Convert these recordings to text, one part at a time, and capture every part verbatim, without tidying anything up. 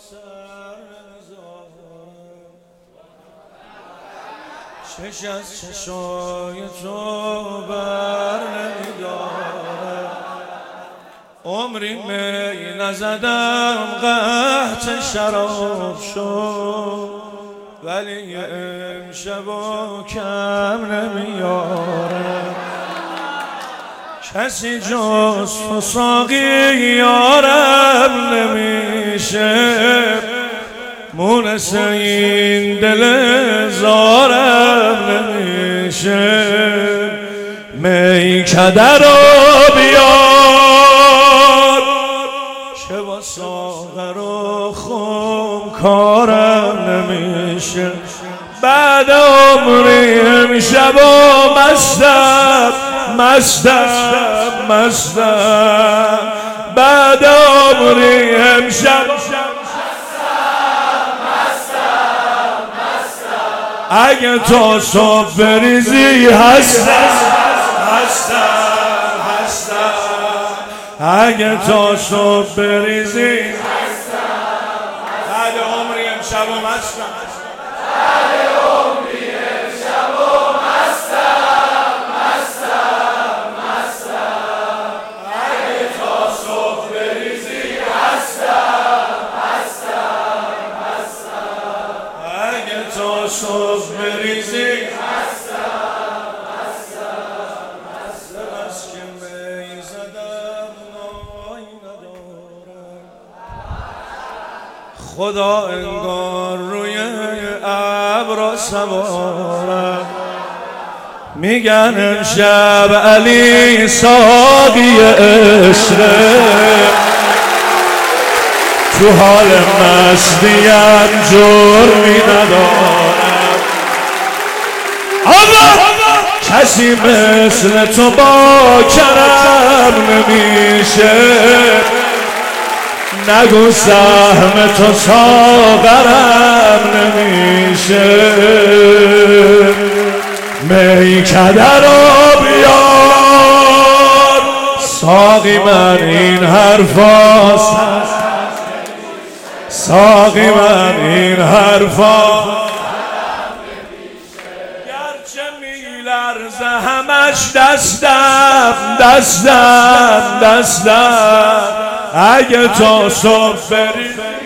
چش از چشای تو بر نمیداره، عمری می نزدم قحط شراب شد، ولی امشب و کم نمیاره. کسی جز تو ساقی یارم نمیشه، مونس این دل زارم نمیشه. میکده رو بیار که با ساغر و خم کارم نمیشه. بعد عمری امشب و مستم مستم مستم، بعد عمری امشب اگه تا صبح بریزی هستم هستم هستم، اگه تا صبح بریزی هستم. بعد عمری امشب و مستم، بعد عمری امشب و مستم مستم مستم، اگه تا صبح بریزی هستم هستم هستم، اگه تا صبح بریزی هستم هستم هستم. بس که می زدم نایی ندارم، خدا انگار روی ابرا سوارم. میگن امشب علی ساقی عشقه، تو حال مستیم جرمی ندارم. آقا کسی مثل تو با کرم نمیشه، نگو سهم تو ساغرم نمیشه. میکده رو بیار ساقی، من این حرفاست، ساقی من این حرفا. گرچه میلرزه همش دستم دستم دستم، اگه تا صبح بری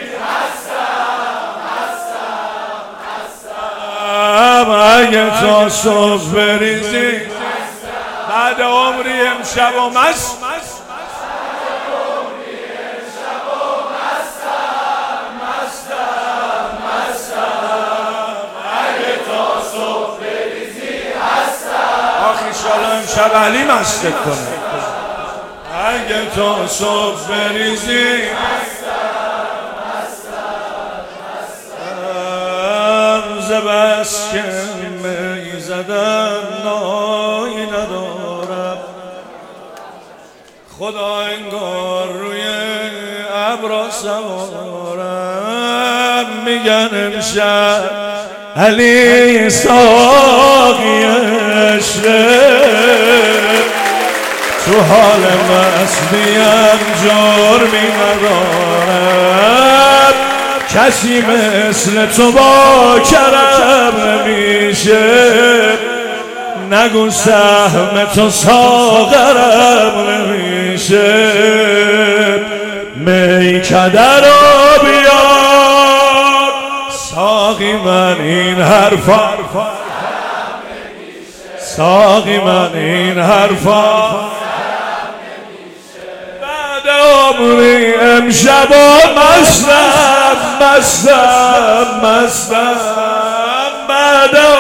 اگه تا صبح بریزی. بعد عمری امشب و مست امشب علی مستت کنه. اگه تا صبح بریزی ز بس که می زدم نایی ندارم، خدا انگار روی ابرا سوارم. میگن امشب علی ساقی عشقه، تو حال مستیم جرمی ندارم. کسی مثل تو با کرم نمیشه، نگو سهم تو ساغرم نمیشه. میکده رو بیار ساقی، من این حرفا، ساقی من این حرفا. بعد عمری امشب و مستم مستم مستم، بعد